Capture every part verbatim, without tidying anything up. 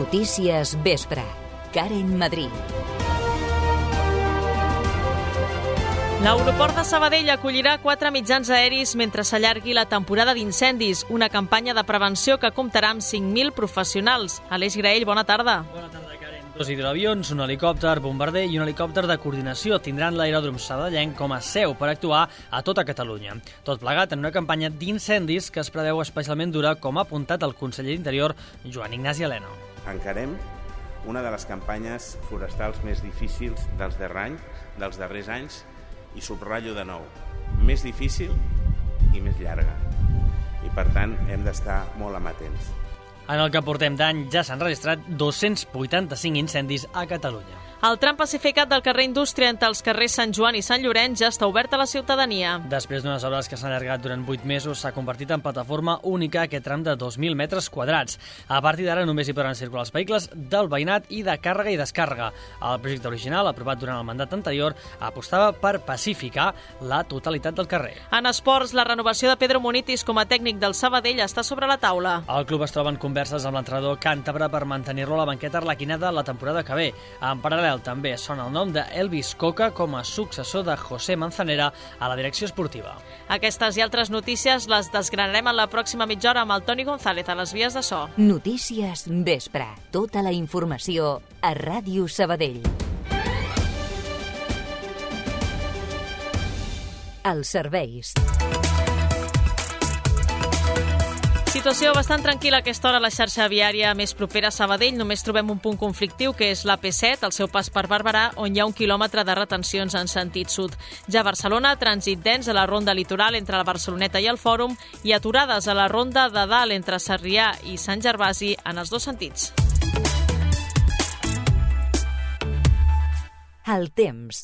Notícies Vespre. Karen Madrid. L'aeroport de Sabadell acollirà quatre mitjans aeris mentre s'allargui la temporada d'incendis, una campanya de prevenció que comptarà amb cinc mil professionals. Aleix Graell, bona tarda. Bona tarda, Karen. Dos hidroavions, un helicòpter bombarder i un helicòpter de coordinació tindran l'aeròdrom sabadellenc com a seu per actuar a tota Catalunya. Tot plegat en una campanya d'incendis que es preveu especialment dura, com ha apuntat el conseller d'Interior, Joan Ignasi Elena. Encarem una de les campanyes forestals més difícils dels darrers anys, dels darrers anys, i subratllo de nou, més difícil i més llarga. I per tant hem d'estar molt amatents. En el que portem d'any ja s'han registrat dos-cents vuitanta-cinc incendis a Catalunya. El tram pacificat del carrer Indústria entre els carrers Sant Joan i Sant Llorenç ja està obert a la ciutadania. Després d'unes obres que s'han allargat durant vuit mesos, s'ha convertit en plataforma única aquest tram de dos mil metres quadrats. A partir d'ara només hi podran circular els vehicles del veïnat i de càrrega i descàrrega. El projecte original, aprovat durant el mandat anterior, apostava per pacificar la totalitat del carrer. En esports, la renovació de Pedro Munitis com a tècnic del Sabadell està sobre la taula. El club es troba en converses amb l'entrenador càntabre per mantenir-lo a la banqueta arlequinada la temporada que ve. En paral·lel, també sona el nom d'Elvis Coca com a successor de José Manzanera a la direcció esportiva. Aquestes i altres notícies les desgranarem en la pròxima mitja hora amb el Toni González a les vies de so. Notícies Vespre. Tota la informació a Ràdio Sabadell. Els serveis. Situació bastant tranquil·la a aquesta hora a la xarxa viària més propera a Sabadell. Només trobem un punt conflictiu, que és l'A P set, el seu pas per Barberà, on hi ha un quilòmetre de retencions en sentit sud. Ja a Barcelona, trànsit dens a la ronda litoral entre la Barceloneta i el Fòrum i aturades a la ronda de dalt entre Sarrià i Sant Gervasi en els dos sentits. El temps.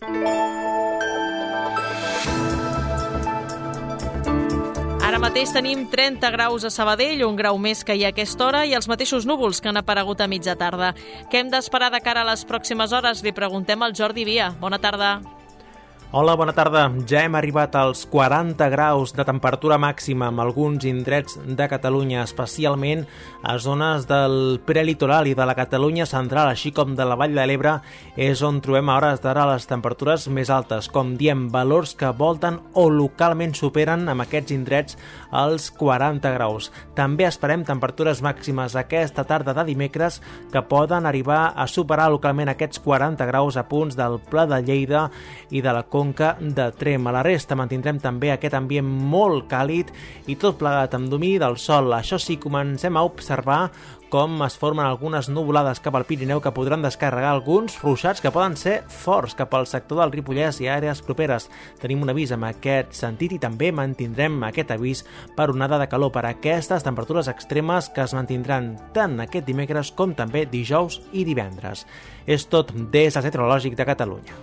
Ara mateix tenim trenta graus a Sabadell, un grau més que hi ha a aquesta hora, i els mateixos núvols que han aparegut a mitja tarda. Què hem d'esperar de cara a les pròximes hores? Li preguntem al Jordi Via. Bona tarda. Hola, bona tarda. Ja hem arribat als quaranta graus de temperatura màxima en alguns indrets de Catalunya, especialment a zones del prelitoral i de la Catalunya central, així com de la Vall de l'Ebre, és on trobem a hores d'ara les temperatures més altes. Com diem, valors que volten o localment superen amb aquests indrets els quaranta graus. També esperem temperatures màximes aquesta tarda de dimecres que poden arribar a superar localment aquests quaranta graus a punts del Pla de Lleida i de la Conca de Tremp. A la resta mantindrem també aquest ambient molt càlid i tot plegat amb domini del sol. Això sí, comencem a observar com es formen algunes nuvolades cap al Pirineu que podran descarregar alguns ruixats que poden ser forts cap al sector del Ripollès i àrees properes. Tenim un avís en aquest sentit i també mantindrem aquest avís per onada de calor per aquestes temperatures extremes que es mantindran tant aquest dimecres com també dijous i divendres. És tot des del Centre Meteorològic de Catalunya.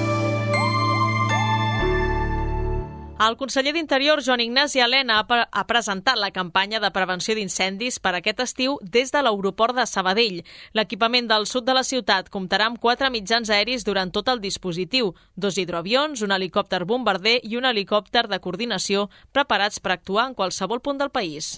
El conseller d'Interior, Joan Ignasi Elena, ha presentat la campanya de prevenció d'incendis per aquest estiu des de l'aeroport de Sabadell. L'equipament del sud de la ciutat comptarà amb quatre mitjans aeris durant tot el dispositiu, dos hidroavions, un helicòpter bombarder i un helicòpter de coordinació preparats per actuar en qualsevol punt del país.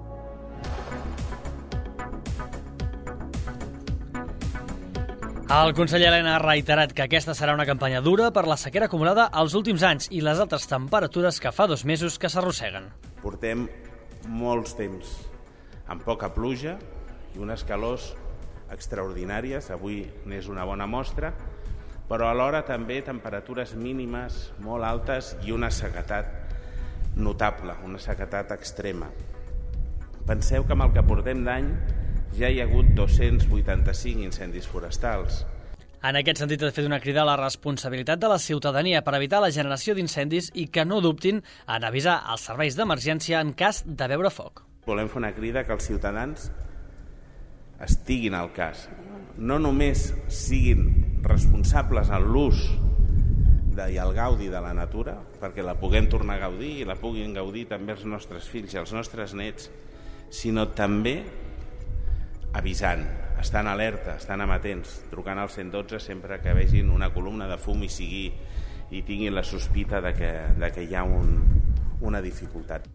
El conseller Elena ha reiterat que aquesta serà una campanya dura per la sequera acumulada als últims anys i les altes temperatures que fa dos mesos que s'arrosseguen. Portem molts temps amb poca pluja i unes calors extraordinàries, avui n'és una bona mostra, però alhora també temperatures mínimes molt altes i una sequedat notable, una sequedat extrema. Penseu que amb el que portem d'any ja hi ha hagut dos-cents vuitanta-cinc incendis forestals. En aquest sentit, ha fet una crida a la responsabilitat de la ciutadania per evitar la generació d'incendis i que no dubtin en avisar els serveis d'emergència en cas de veure foc. Volem fer una crida que els ciutadans estiguin al cas. No només siguin responsables en l'ús i el gaudi de la natura, perquè la puguem tornar a gaudir i la puguin gaudir també els nostres fills i els nostres nets, sinó també avisant, estan alerta, estan amatents, trucant al cent dotze sempre que vegin una columna de fum i sigui i tinguin la sospita de que, de que hi ha un, una dificultat.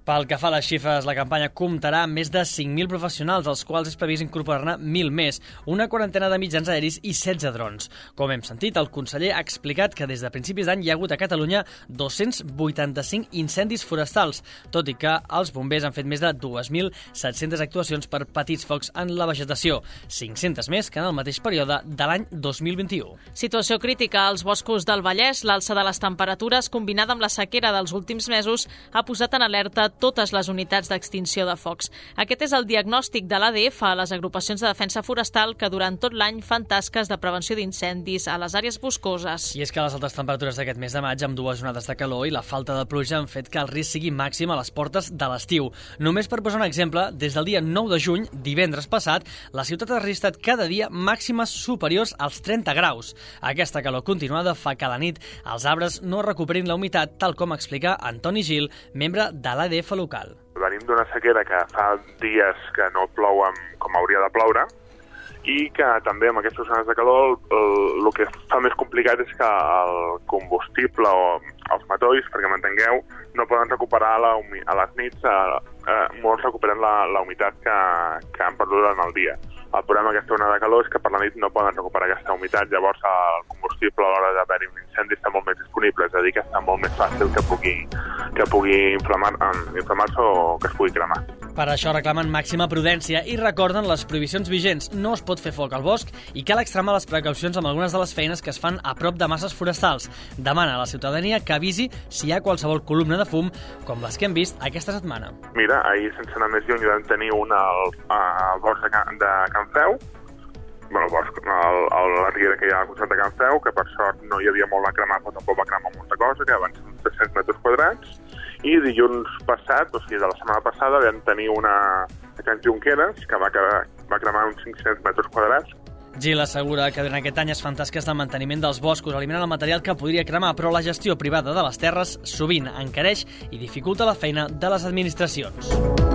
Pel que fa a les xifres, la campanya comptarà amb més de cinc mil professionals, als quals és previst incorporar-ne mil més, una quarantena de mitjans aeris i setze drons. Com hem sentit, el conseller ha explicat que des de principis d'any hi ha hagut a Catalunya dos-cents vuitanta-cinc incendis forestals, tot i que els bombers han fet més de dos mil set-centes actuacions per petits focs en la vegetació, cinc-centes més que en el mateix període de l'any dos mil vint-i-u. Situació crítica als boscos del Vallès. L'alça de les temperatures, combinada amb la sequera dels últims mesos, ha posat en alerta totes les unitats d'extinció de focs. Aquest és el diagnòstic de l'A D F a les agrupacions de defensa forestal que durant tot l'any fan tasques de prevenció d'incendis a les àrees boscoses. I és que les altes temperatures d'aquest mes de maig, amb dues onades de calor i la falta de pluja, han fet que el risc sigui màxim a les portes de l'estiu. Només per posar un exemple, des del dia nou de juny, divendres passat, la ciutat ha registrat cada dia màximes superiors als trenta graus. Aquesta calor continuada fa que a la nit els arbres no recuperin la humitat, tal com explica Antoni Gil, membre de l'A D F local. Venim d'una sequera que fa dies que no plou com hauria de ploure i que també amb aquestes zones de calor el, el que fa més complicat és que el combustible o els matolls, perquè m'entengueu, no poden recuperar la, a les nits, eh, eh, molts recuperen la, la humitat que, que han perdut durant el dia. El problema d'aquesta onada de calor és que per la nit no poden recuperar aquesta humitat, llavors el combustible a l'hora d'haver-hi un incendi està molt més disponible, és a dir, que està molt més fàcil que pugui, que pugui inflamar, inflamar-se o que es pugui cremar. Per això reclamen màxima prudència i recorden les prohibicions vigents. No es pot fer foc al bosc i cal extremar les precaucions amb algunes de les feines que es fan a prop de masses forestals. Demana a la ciutadania que avisi si hi ha qualsevol columna de fum, com les que hem vist aquesta setmana. Mira, ahir, sense anar més lluny, vam tenir una al, al bosc de Can, de Can Feu, bueno, el bosc, el, el, la riera que hi ha al costat de Can Feu, que per sort no hi havia molt a cremar, però tampoc va cremar molta cosa, que van ser uns tres-cents metres quadrats, i dilluns passat, o sigui, de la setmana passada, vam tenir una a Can Junqueras, que va, va cremar uns cinc-cents metres quadrats. Gil assegura que durant aquest any es fan tasques de manteniment dels boscos, eliminant el material que podria cremar, però la gestió privada de les terres sovint encareix i dificulta la feina de les administracions.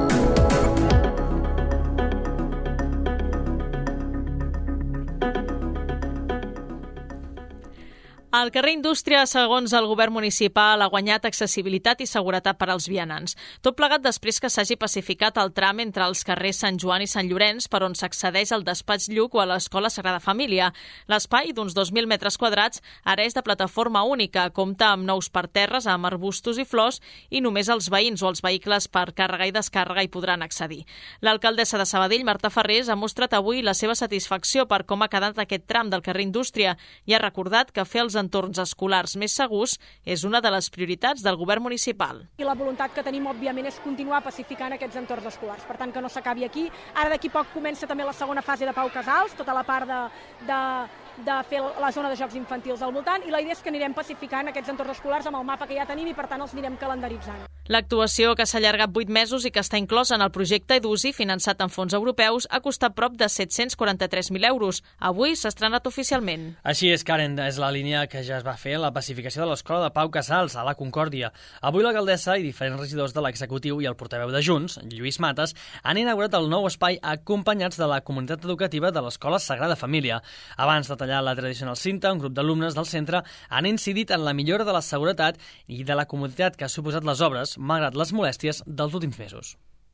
El carrer Indústria, segons el govern municipal, ha guanyat accessibilitat i seguretat per als vianants. Tot plegat després que s'hagi pacificat el tram entre els carrers Sant Joan i Sant Llorenç, per on s'accedeix al despatx Lluc o a l'Escola Sagrada Família. L'espai, d'uns dos mil metres quadrats, ara és de plataforma única, compta amb nous parterres, amb arbustos i flors, i només els veïns o els vehicles per càrrega i descàrrega hi podran accedir. L'alcaldessa de Sabadell, Marta Ferrés, ha mostrat avui la seva satisfacció per com ha quedat aquest tram del carrer Indústria i ha recordat que fer els entorns escolars més segurs és una de les prioritats del govern municipal. I la voluntat que tenim, òbviament, és continuar pacificant aquests entorns escolars. Per tant, que no s'acabi aquí. Ara d'aquí poc comença també la segona fase de Pau Casals, tota la part de, de, de fer la zona de jocs infantils al voltant, i la idea és que anirem pacificant aquests entorns escolars amb el mapa que ja tenim i, per tant, els anirem calendaritzant. L'actuació, que s'ha allargat vuit mesos i que està inclosa en el projecte EDUSI, finançat amb fons europeus, ha costat prop de set-cents quaranta-tres mil euros. Avui s'ha estrenat oficialment. Així és, Karen, és la línia que ja es va fer la pacificació de l'Escola de Pau Casals, a la Concòrdia. Avui l'alcaldessa i diferents regidors de l'executiu i el portaveu de Junts, Lluís Mates, han inaugurat el nou espai acompanyats de la comunitat educativa de l'Escola Sagrada Família. Abans de tallar la tradicional cinta, un grup d'alumnes del centre han incidit en la millora de la seguretat i de la comoditat que ha suposat les obres, malgrat les molèsties dels últims mesos.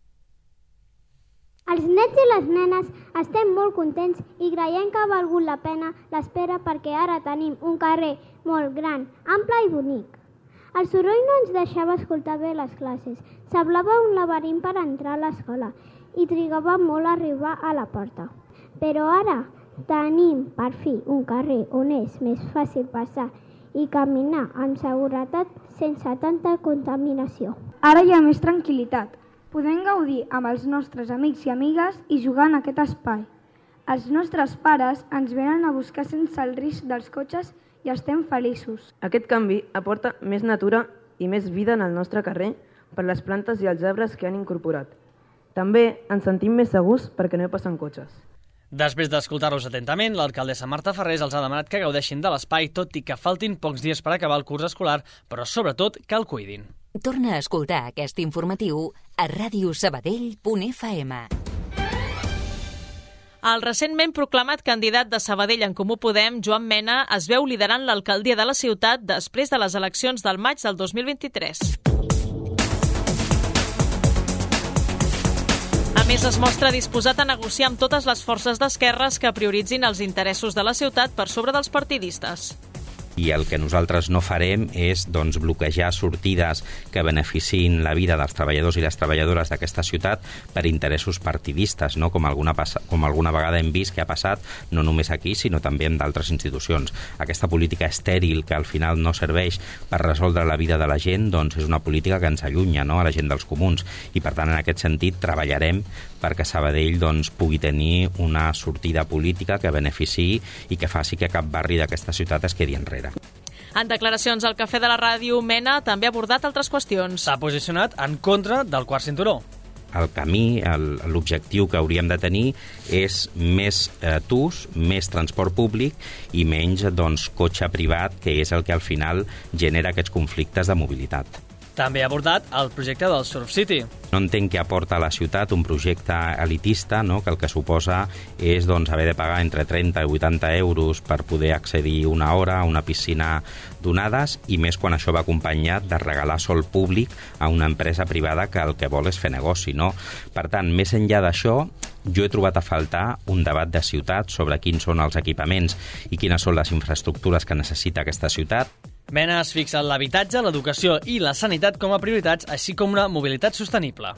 Els nens i les nenes estem molt contents i creiem que ha valgut la pena l'espera perquè ara tenim un carrer molt gran, ample i bonic. El soroll no ens deixava escoltar bé les classes. Semblava un laberint per entrar a l'escola i trigava molt a arribar a la porta. Però ara tenim, per fi, un carrer on és més fàcil passar i caminar amb seguretat sense tanta contaminació. Ara hi ha més tranquil·litat. Podem gaudir amb els nostres amics i amigues i jugar en aquest espai. Els nostres pares ens venen a buscar sense el risc dels cotxes i estem feliços. Aquest canvi aporta més natura i més vida en el nostre carrer per les plantes i els arbres que han incorporat. També ens sentim més segurs perquè no hi passen cotxes. Després d'escoltar-los atentament, l'alcaldessa Marta Ferrés els ha demanat que gaudeixin de l'espai, tot i que faltin pocs dies per acabar el curs escolar, però sobretot que el cuidin. Torna a escoltar aquest informatiu a ràdio sabadell punt f m. El recentment proclamat candidat de Sabadell en Comú Podem, Joan Mena, es veu liderant l'alcaldia de la ciutat després de les eleccions del maig del dos mil vint-i-tres. més, es mostra disposat a negociar amb totes les forces d'esquerres que prioritzin els interessos de la ciutat per sobre dels partidistes. I el que nosaltres no farem és doncs, bloquejar sortides que beneficin la vida dels treballadors i les treballadores d'aquesta ciutat per interessos partidistes, no? com, alguna com alguna vegada hem vist que ha passat, no només aquí, sinó també en d'altres institucions. Aquesta política estèril que al final no serveix per resoldre la vida de la gent, doncs és una política que ens allunya, no? a la gent dels comuns. I per tant, en aquest sentit, treballarem perquè Sabadell doncs, pugui tenir una sortida política que beneficiï i que faci que cap barri d'aquesta ciutat es quedi enrere. En declaracions al Cafè de la Ràdio, Mena també ha abordat altres qüestions. S'ha posicionat en contra del quart cinturó. El camí, l'objectiu que hauríem de tenir és més eh, T U S, més transport públic i menys doncs, cotxe privat, que és el que al final genera aquests conflictes de mobilitat. També ha abordat el projecte del Surf City. No entenc què aporta a la ciutat un projecte elitista, no? que el que suposa és doncs, haver de pagar entre trenta i vuitanta euros per poder accedir una hora a una piscina donades, i més quan això va acompanyat de regalar sol públic a una empresa privada que el que vol és fer negoci. No? Per tant, més enllà d'això, jo he trobat a faltar un debat de ciutat sobre quins són els equipaments i quines són les infraestructures que necessita aquesta ciutat. Mena es fixa en l'habitatge, l'educació i la sanitat com a prioritats, així com una mobilitat sostenible.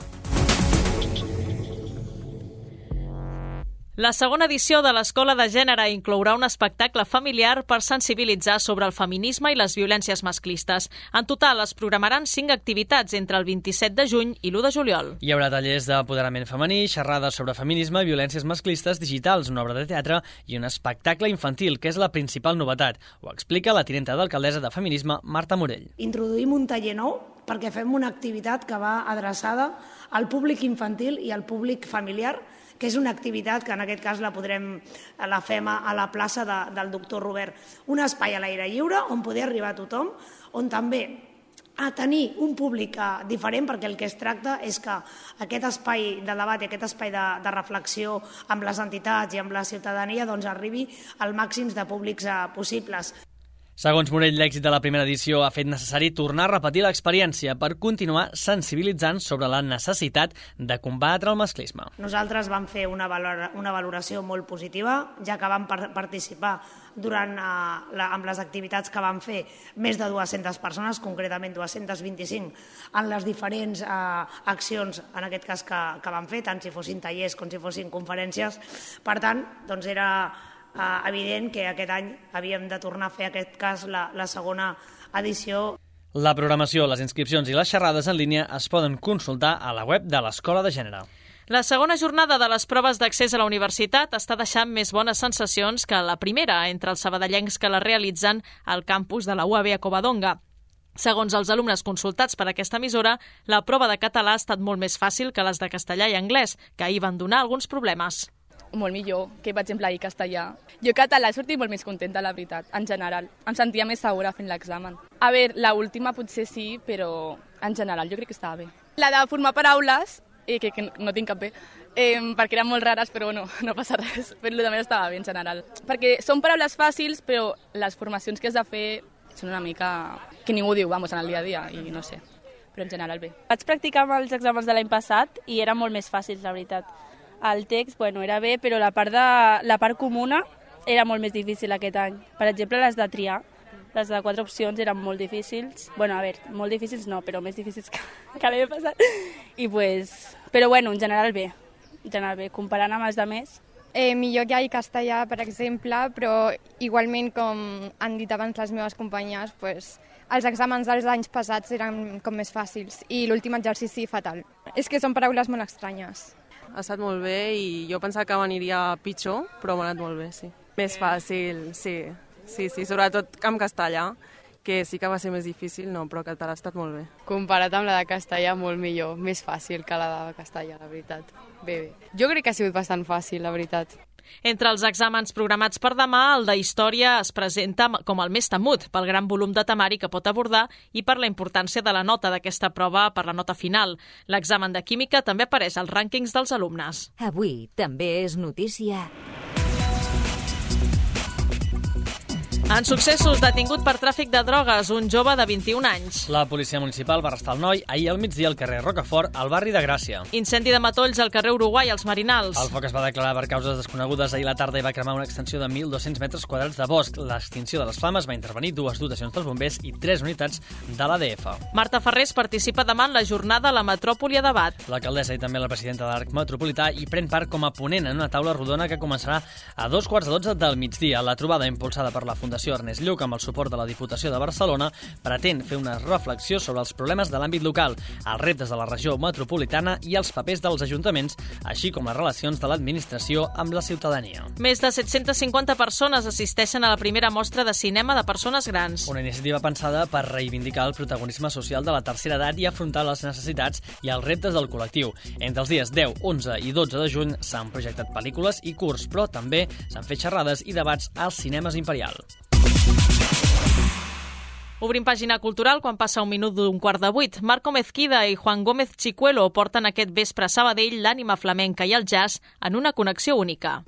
La segona edició de l'Escola de Gènere inclourà un espectacle familiar per sensibilitzar sobre el feminisme i les violències masclistes. En total es programaran cinc activitats entre el vint-i-set de juny i l'u de juliol. Hi haurà tallers d'apoderament femení, xerrades sobre feminisme, violències masclistes, digitals, una obra de teatre i un espectacle infantil, que és la principal novetat. Ho explica la tinenta d'alcaldessa de Feminisme, Marta Morell. Introduïm un taller nou perquè fem una activitat que va adreçada al públic infantil i al públic familiar, que és una activitat que en aquest cas la podrem la fem a la plaça de, del doctor Robert. Un espai a l'aire lliure on poder arribar a tothom, on també a tenir un públic diferent, perquè el que es tracta és que aquest espai de debat i aquest espai de, de reflexió amb les entitats i amb la ciutadania doncs, arribi al màxim de públics possibles. Segons Morell, l'èxit de la primera edició ha fet necessari tornar a repetir l'experiència per continuar sensibilitzant sobre la necessitat de combatre el masclisme. Nosaltres vam fer una, valora, una valoració molt positiva, ja que vam par participar durant, eh, la, amb les activitats que vam fer més de dues-centes persones, concretament dues-centes vint-i-cinc, en les diferents eh, accions, en aquest cas que, que vam fer, tant si fossin tallers com si fossin conferències. Per tant, doncs era Uh, evident que aquest any havíem de tornar a fer aquest cas la, la segona edició. La programació, les inscripcions i les xerrades en línia es poden consultar a la web de l'Escola de Gènere. La segona jornada de les proves d'accés a la universitat està deixant més bones sensacions que la primera entre els sabadellencs que la realitzen al campus de la U A B a Covadonga. Segons els alumnes consultats per aquesta emissora, la prova de català ha estat molt més fàcil que les de castellà i anglès, que ahir van donar alguns problemes. Molt millor que, per exemple, ahir castellà. Jo català he sortit molt més contenta, la veritat, en general. Em sentia més segura fent l'examen. A veure, l'última potser sí, però en general jo crec que estava bé. La de formar paraules, eh, que, que no tinc cap bé, eh, perquè eren molt rares, però no, no passa res. Però el més estava bé en general. Perquè són paraules fàcils, però les formacions que has de fer són una mica que ningú diu, vamos, en el dia a dia, i no sé. Però en general bé. Vaig practicar amb els exàmens de l'any passat i eren molt més fàcils, la veritat. El text, bueno, era bé, però la part, de, la part comuna era molt més difícil aquest any. Per exemple, les de triar, les de quatre opcions eren molt difícils. Bueno, a veure, molt difícils no, però més difícils que, que l'any passat. I pues, però bueno, en general bé, en general bé, comparant amb els de més. Eh, millor que hi castellà, per exemple, però igualment, com han dit abans les meves companyes, pues, els exàmens dels anys passats eren com més fàcils i l'últim exercici fatal. És que són paraules molt estranyes. Ha estat molt bé i jo pensava que m'aniria pitjor, però m'ha anat molt bé, sí. Més fàcil, sí, sí, sí, sobretot amb castellà, que sí que va ser més difícil, no, però català ha estat molt bé. Comparat amb la de castellà, molt millor, més fàcil que la de castellà, la veritat. Bé, bé. Jo crec que ha sigut bastant fàcil, la veritat. Entre els exàmens programats per demà, el de Història es presenta com el més temut pel gran volum de temari que pot abordar i per la importància de la nota d'aquesta prova per la nota final. L'examen de Química també apareix als rànquings dels alumnes. Avui també és notícia. En successos, detingut per tràfic de drogues, un jove de vint-i-un anys. La policia municipal va arrestar el noi ahir al migdia al carrer Rocafort, al barri de Gràcia. Incendi de matolls al carrer Uruguai, als Marinals. El foc es va declarar per causes desconegudes ahir a la tarda i va cremar una extensió de mil dos-cents metres quadrats de bosc. L'extinció de les flames va intervenir dues dotacions dels bombers i tres unitats de l'A D F. Marta Ferrés participa demà en la jornada a la Metròpoli a debat. L'alcaldessa i també la presidenta de l'Arc Metropolità hi pren part com a ponent en una taula rodona que començarà a dos quarts de dotze del migdia. La trobada, impulsada per la Fundació Ernest Lluch amb el suport de la Diputació de Barcelona, pretén fer una reflexió sobre els problemes de l'àmbit local, els reptes de la regió metropolitana i els papers dels ajuntaments, així com les relacions de l'administració amb la ciutadania. Més de set-centes cinquanta persones assisteixen a la primera mostra de cinema de persones grans. Una iniciativa pensada per reivindicar el protagonisme social de la tercera edat i afrontar les necessitats i els reptes del col·lectiu. Entre els dies deu, onze i dotze de juny s'han projectat pel·lícules i curts, però també s'han fet xerrades i debats als cinemes Imperial. Obrim pàgina cultural quan passa un minut d'un quart de vuit. Marco Mezquida i Juan Gómez Chicuelo porten aquest vespre a Sabadell l'ànima flamenca i el jazz en una connexió única.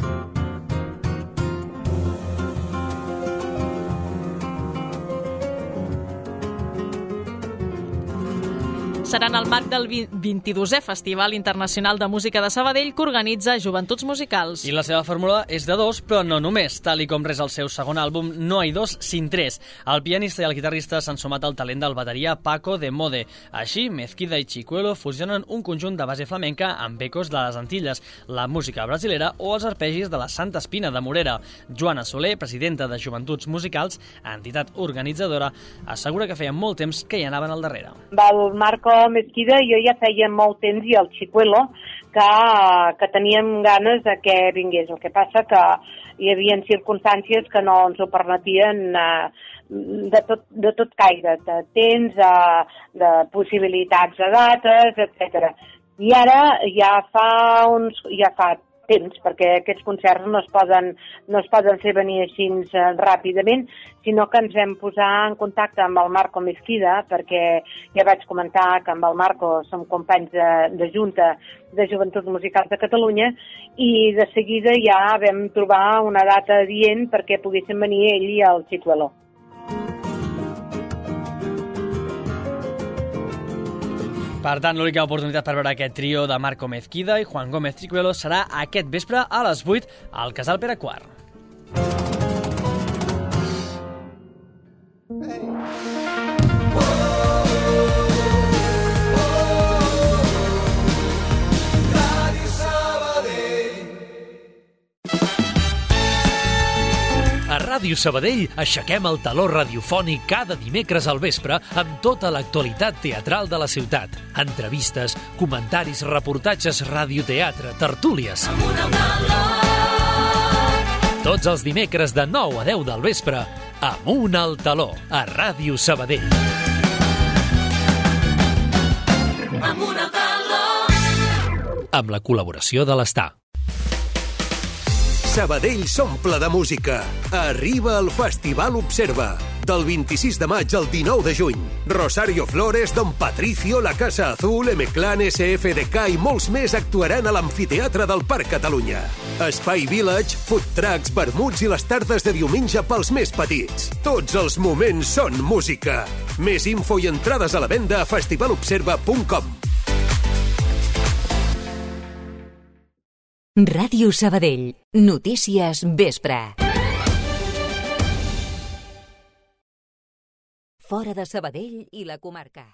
Serà en el marc del vint-i-dosè Festival Internacional de Música de Sabadell que organitza Joventuts Musicals. I la seva fórmula és de dos, però no només. Tal i com res el seu segon àlbum, no hay dos sin tres. El pianista i el guitarrista s'han sumat al talent del bateria Paco de Mode. Així, Mezquida i Chicuelo fusionen un conjunt de base flamenca amb ecos de les Antilles, la música brasilera o els arpegis de la Santa Espina de Morera. Joana Soler, presidenta de Joventuts Musicals, entitat organitzadora, assegura que feia molt temps que hi anaven al darrere. El Marco Mezquida jo ja feia molt temps i el Chicuelo que, que teníem ganes de que vingués. El que passa que hi havia circumstàncies que no ens ho permetien eh, de, tot, de tot caire, de temps, de, de possibilitats de dates, etcètera. I ara ja fa uns... ja fa temps, perquè aquests concerts no es poden, no es poden fer venir així eh, ràpidament, sinó que ens vam posar en contacte amb el Marco Mezquida, perquè ja vaig comentar que amb el Marco som companys de, de Junta de Joventuts Musicals de Catalunya, i de seguida ja vam trobar una data adient perquè poguessin venir ell i el Chicuelo. Per tant, l'única oportunitat per veure aquest trio de Marco Mezquida i Juan Gómez Chicuelo serà aquest vespre a les vuit al Casal Pere quart. A Ràdio Sabadell aixequem el taló radiofònic cada dimecres al vespre amb tota l'actualitat teatral de la ciutat. Entrevistes, comentaris, reportatges, radioteatre, tertúlies. Tots els dimecres de nou a deu del vespre, Amunt al taló, a Ràdio Sabadell. Amunt al taló. Amb la col·laboració de l'Estar. Sabadell s'omple de música. Arriba el Festival Observa. Del vint-i-sis de maig al dinou de juny. Rosario Flores, Don Patricio, La Casa Azul, M-Clan, S F D K i molts més actuaran a l'Amfiteatre del Parc Catalunya. Espai Village, food trucks, vermuts i les tardes de diumenge pels més petits. Tots els moments són música. Més info i entrades a la venda a festival observa punt com. Ràdio Sabadell. Notícies vespre. Fora de Sabadell i la comarca.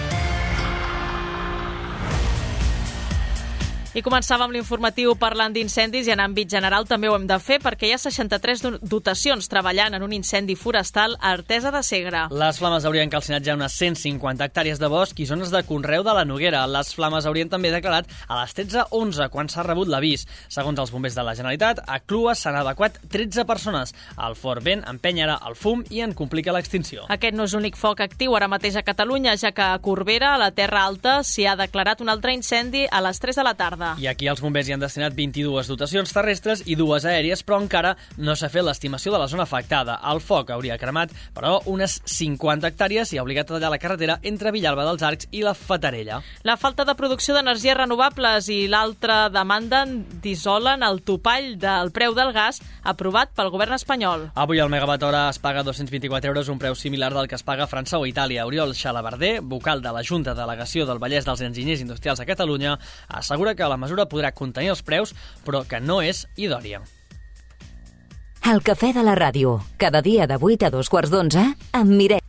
I començàvem amb l'informatiu parlant d'incendis i en àmbit general també ho hem de fer perquè hi ha seixanta-tres dotacions treballant en un incendi forestal a Artesa de Segre. Les flames haurien calcinat ja unes cent cinquanta hectàrees de bosc i zones de conreu de la Noguera. Les flames haurien també declarat a les tretze onze quan s'ha rebut l'avís. Segons els bombers de la Generalitat, a Clues s'han evacuat tretze persones. El fort vent empeny ara el fum i en complica l'extinció. Aquest no és l'únic foc actiu ara mateix a Catalunya, ja que a Corbera, a la Terra Alta, s'hi ha declarat un altre incendi a les tres de la tarda. tarda. I aquí els bombers hi han destinat vint-i-dues dotacions terrestres i dues aèries, però encara no s'ha fet l'estimació de la zona afectada. El foc hauria cremat, però, unes cinquanta hectàrees i ha obligat a tallar la carretera entre Villalba dels Arcs i la Fatarella. La falta de producció d'energies renovables i l'altra demanda dissolen el topall del preu del gas aprovat pel govern espanyol. Avui el megawatt hora es paga dos-cents vint-i-quatre euros, un preu similar del que es paga a França o Itàlia. Oriol Xalabarder, vocal de la Junta de Delegació del Vallès dels Enginyers Industrials a Catalunya, assegura que la mesura podrà contenir els preus, però que no és idònia. El cafè de la ràdio, cada dia de vuit a dos quarts d'onze, amb Mireia.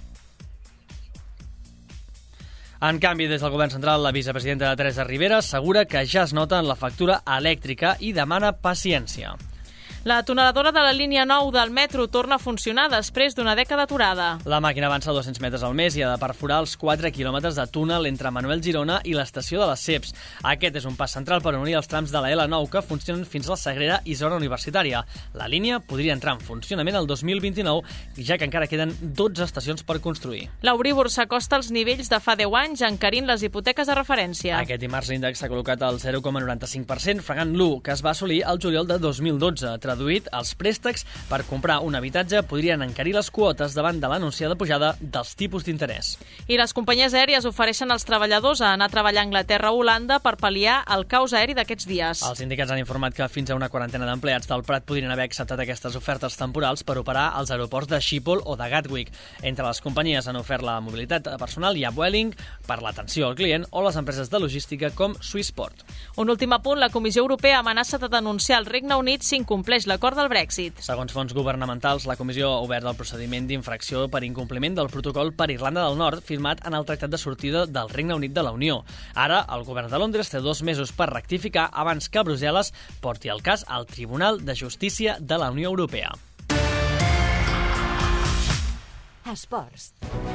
En canvi, des del govern central, la vicepresidenta Teresa Ribera assegura que ja es nota en la factura elèctrica i demana paciència. La tuneladora de la línia nou del metro torna a funcionar després d'una dècada aturada. La màquina avança dos-cents metres al mes i ha de perforar els quatre quilòmetres de túnel entre Manuel Girona i l'estació de les C E Ps. Aquest és un pas central per unir els trams de la L nou que funcionen fins a la Sagrera i zona universitària. La línia podria entrar en funcionament el dos mil vint-i-nou, ja que encara queden dotze estacions per construir. L'Euríbor s'acosta als nivells de fa deu anys, encarint les hipoteques de referència. Aquest dimarts l'índex s'ha col·locat al zero coma noranta-cinc per cent, fregant l'u, que es va assolir al juliol de dos mil dotze. Traduït, els préstecs per comprar un habitatge podrien encarir les quotes davant de l'anunciada pujada dels tipus d'interès. I les companyies aèries ofereixen als treballadors a anar a treballar a Anglaterra o Holanda per pal·liar el caos aeri d'aquests dies. Els sindicats han informat que fins a una quarantena d'empleats del Prat podrien haver acceptat aquestes ofertes temporals per operar als aeroports de Schiphol o de Gatwick. Entre les companyies han ofert la mobilitat personal hi ha Vueling per l'atenció al client o les empreses de logística com Swissport. Un últim apunt, la Comissió Europea amenaça de denunciar el Regne Unit si incompleix l'acord del Brexit. Segons fonts governamentals, la Comissió ha obert el procediment d'infracció per incompliment del protocol per Irlanda del Nord firmat en el Tractat de Sortida del Regne Unit de la Unió. Ara, el govern de Londres té dos mesos per rectificar abans que Brussel·les porti el cas al Tribunal de Justícia de la Unió Europea. Esports.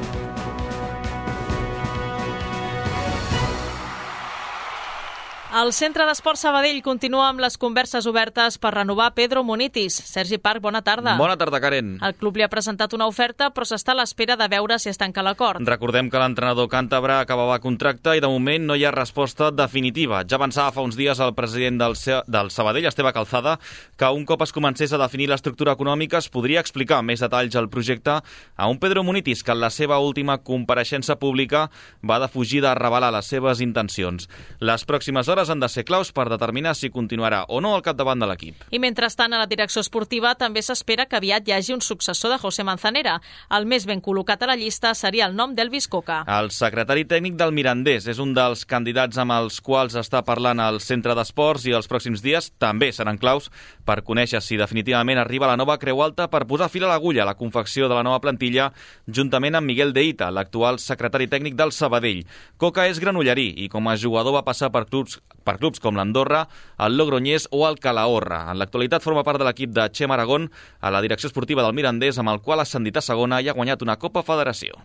El Centre d'Esport Sabadell continua amb les converses obertes per renovar Pedro Munitis. Sergi Parc, bona tarda. Bona tarda, Karen. El club li ha presentat una oferta, però s'està a l'espera de veure si es tanca l'acord. Recordem que l'entrenador càntabre acabava contracte i de moment no hi ha resposta definitiva. Ja avançava fa uns dies el president del, del Sabadell, Esteve Calzada, que un cop es comencés a definir l'estructura econòmica es podria explicar més detalls al projecte a un Pedro Munitis que en la seva última compareixença pública va defugir de revelar les seves intencions. Les pròximes hores han de ser claus per determinar si continuarà o no al capdavant de l'equip. I mentrestant, a la direcció esportiva també s'espera que aviat hi hagi un successor de José Manzanera. El més ben col·locat a la llista seria el nom d'Elvis Coca. El secretari tècnic del Mirandés és un dels candidats amb els quals està parlant el Centre d'Esports i els pròxims dies també seran claus per conèixer si definitivament arriba la nova Creu Alta per posar fil a l'agulla a la confecció de la nova plantilla juntament amb Miguel de Ita, l'actual secretari tècnic del Sabadell. Coca és granollerí i com a jugador va passar per clubs per clubs com l'Andorra, el Logroñés o el Calahorra. En l'actualitat forma part de l'equip de Xema Aragón a la direcció esportiva del Mirandés, amb el qual ha ascendit a segona i ha guanyat una Copa Federació.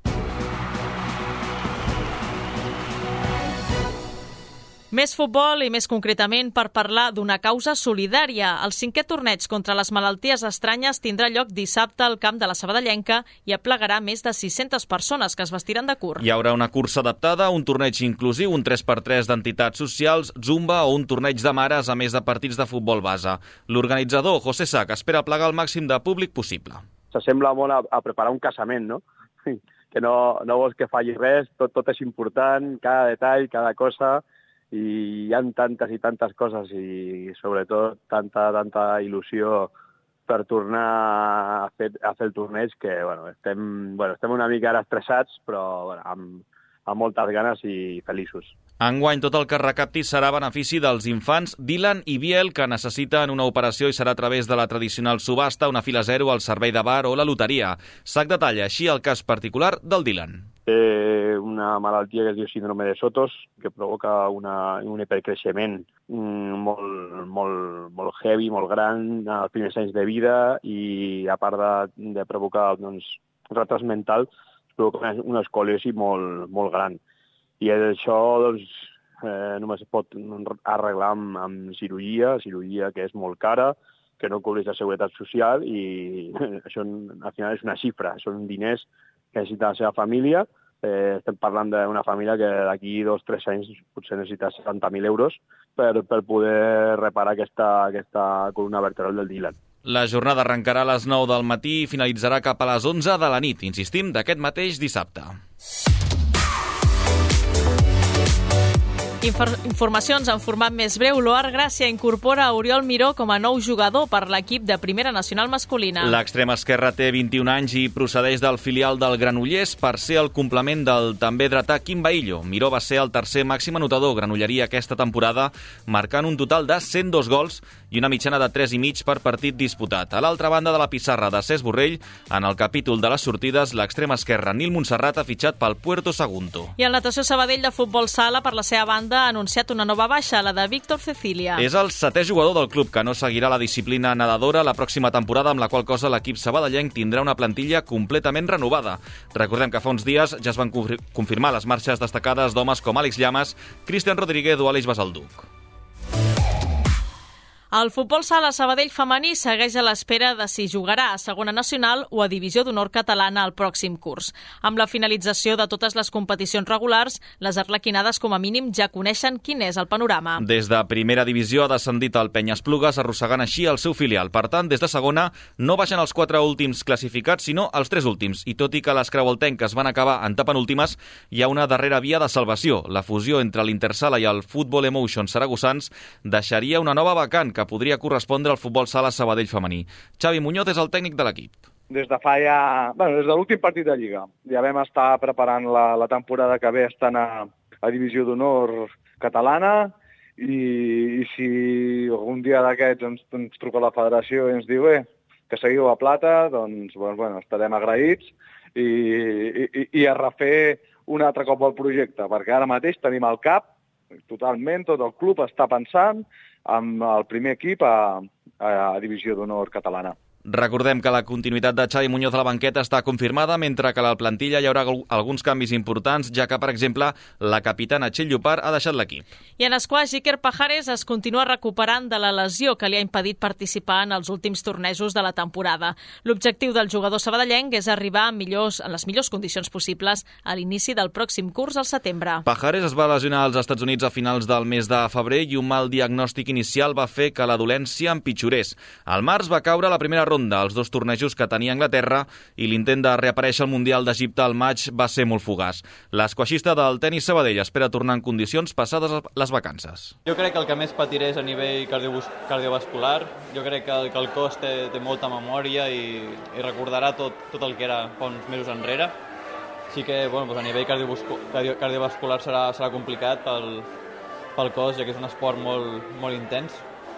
Més futbol i més concretament per parlar d'una causa solidària. El cinquè torneig contra les malalties estranyes tindrà lloc dissabte al camp de la Sabadellenca i aplegarà més de sis-centes persones que es vestiran de curt. Hi haurà una cursa adaptada, un torneig inclusiu, un tres per tres d'entitats socials, zumba o un torneig de mares a més de partits de futbol base. L'organitzador, José Sac, espera plegar el màxim de públic possible. S'assembla molt a, a preparar un casament, no? Que no, no vols que falli res, tot, tot és important, cada detall, cada cosa, i hi ha tantes i tantes coses i sobretot tanta, tanta il·lusió per tornar a fer, a fer el torneig que bueno, estem, bueno, estem una mica ara estressats però bueno, amb, amb moltes ganes i feliços. Enguany tot el que es recapti serà a benefici dels infants Dylan i Biel que necessiten una operació i serà a través de la tradicional subhasta, una fila zero, el servei de bar o la loteria. Sac detalla així el cas particular del Dylan. Té una malaltia que es diu síndrome de Sotos, que provoca una, un hipercreixement molt, molt, molt heavy, molt gran, als primers anys de vida, i a part de, de provocar doncs, retard mental, provoca una escoliosi molt, molt gran. I això doncs, eh, només es pot arreglar amb, amb cirurgia, cirurgia que és molt cara, que no cobreix la seguretat social, i això al final és una xifra, són diners que necessita la seva família, Eh, estem parlant d'una família que d'aquí dos o tres anys potser necessita setanta mil euros per, per poder reparar aquesta, aquesta columna vertebral del Dylan. La jornada arrencarà a les nou del matí i finalitzarà cap a les onze de la nit, insistim, d'aquest mateix dissabte. Infor informacions en format més breu. L'Oar Gràcia incorpora a Oriol Miró com a nou jugador per l'equip de Primera Nacional masculina. L'extrem esquerre té vint-i-un anys i procedeix del filial del Granollers per ser el complement del també dretà Quim Baillo. Miró va ser el tercer màxim anotador granolleria aquesta temporada, marcant un total de cent dos gols i una mitjana de tres i mig per partit disputat. A l'altra banda de la pissarra de Cesc Borrell, en el capítol de les sortides, l'extrem esquerre Nil Montserrat ha fitxat pel Puerto Sagunto. I el Natació Sabadell de futbol sala, per la seva banda, ha anunciat una nova baixa, la de Víctor Cecilia. És el setè jugador del club que no seguirà la disciplina nedadora la pròxima temporada, amb la qual cosa l'equip sabadellenc tindrà una plantilla completament renovada. Recordem que fa uns dies ja es van confirmar les marxes destacades d'homes com Àlex Llamas, Cristian Rodríguez o Àlex Basalduc. El futbol sala Sabadell femení segueix a l'espera de si jugarà a segona nacional o a divisió d'honor catalana el pròxim curs. Amb la finalització de totes les competicions regulars, les arlequinades com a mínim ja coneixen quin és el panorama. Des de primera divisió ha descendit el Penyesplugues, arrossegant així el seu filial. Per tant, des de segona no baixen els quatre últims classificats, sinó els tres últims. I tot i que les creualtenques van acabar en tapenúltimes, hi ha una darrera via de salvació. La fusió entre l'Intersala i el Football Emotion saragossans deixaria una nova vacant que que podria correspondre al futbol sala Sabadell femení. Xavi Muñoz és el tècnic de l'equip. Des de fa ja... Bueno, des de l'últim partit de Lliga. Ja vam estar preparant la, la temporada que ve estant a, a Divisió d'Honor catalana i, i si algun dia d'aquests ens, ens truca la federació i ens diu eh, que seguiu a plata, doncs bueno, bueno, estarem agraïts i, i, i a refer un altre cop el projecte, perquè ara mateix tenim el cap totalment, tot el club està pensant amb el primer equip a, a Divisió d'Honor catalana. Recordem que la continuïtat de Xavi Muñoz a la banqueta està confirmada, mentre que a la plantilla hi haurà alguns canvis importants, ja que, per exemple, la capitana Txell Llopart ha deixat l'equip. I en esquaix, Iker Pajares es continua recuperant de la lesió que li ha impedit participar en els últims tornejos de la temporada. L'objectiu del jugador sabadellenc és arribar en, millors, en les millors condicions possibles a l'inici del pròxim curs al setembre. Pajares es va lesionar als Estats Units a finals del mes de febrer i un mal diagnòstic inicial va fer que la dolència empitjorés. Al març va caure la primera ronda als dos tornejos que tenia Anglaterra i l'intent de reaparèixer al Mundial d'Egipte al maig va ser molt fugaç. L'esquaixista del tenis Sabadell espera tornar en condicions passades les vacances. Jo crec que el que més patiré és a nivell cardiovascular. Jo crec que, que el cos té, té molta memòria i, i recordarà tot, tot el que era fa uns mesos enrere. Així que bueno, doncs a nivell cardiovascular, cardiovascular serà, serà complicat pel, pel cos, ja que és un esport molt, molt intens.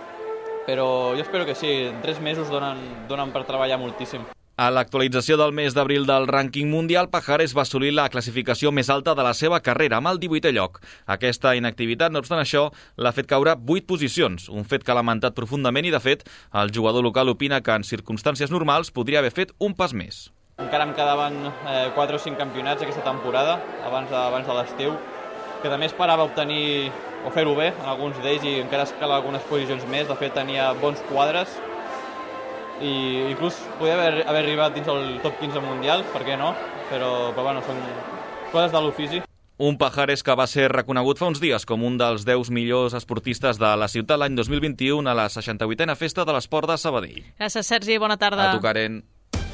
Però jo espero que sí, en tres mesos donen, donen per treballar moltíssim. A l'actualització del mes d'abril del rànquing mundial, Pajares va assolir la classificació més alta de la seva carrera, amb el divuitè lloc. Aquesta inactivitat, no obstant això, l'ha fet caure vuit posicions, un fet que ha lamentat profundament i, de fet, el jugador local opina que en circumstàncies normals podria haver fet un pas més. Encara em quedaven eh, quatre o cinc campionats aquesta temporada, abans de, abans de l'estiu, que també esperava obtenir o fer-ho bé en alguns d'ells i encara escala algunes posicions més. De fet, tenia bons quadres i inclús podia haver, haver arribat dins el top quinze mundial, per què no? Però, però bueno, són coses de l'ofici. Un Pajares que va ser reconegut fa uns dies com un dels deu millors esportistes de la ciutat l'any dos mil vint-i-u a la seixanta-vuitena Festa de l'Esport de Sabadell. Gràcies, Sergi. Bona tarda. A tu, Karen.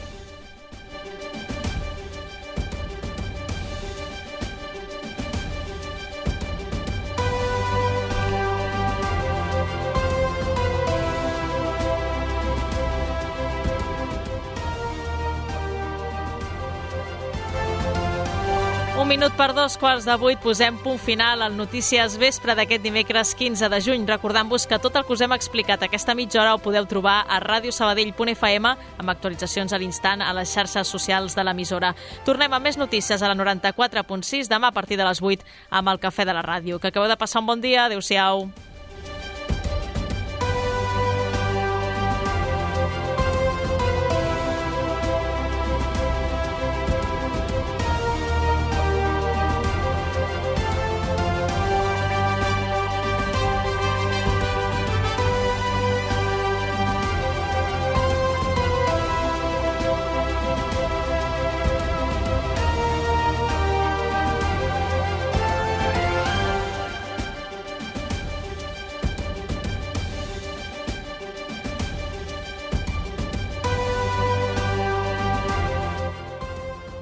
Un minut per dos quarts de vuit, posem punt final al Notícies Vespre d'aquest dimecres quinze de juny, recordant-vos que tot el que us hem explicat aquesta mitja hora ho podeu trobar a radiosabadell punt f m amb actualitzacions a l'instant a les xarxes socials de l'emissora. Tornem amb més notícies a la noranta-quatre punt sis demà a partir de les vuit amb el Cafè de la Ràdio. Que acabeu de passar un bon dia. Adéu-siau.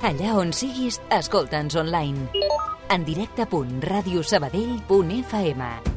Allà on siguis, escolta'ns online. En directe punt radiosabadell punt f m.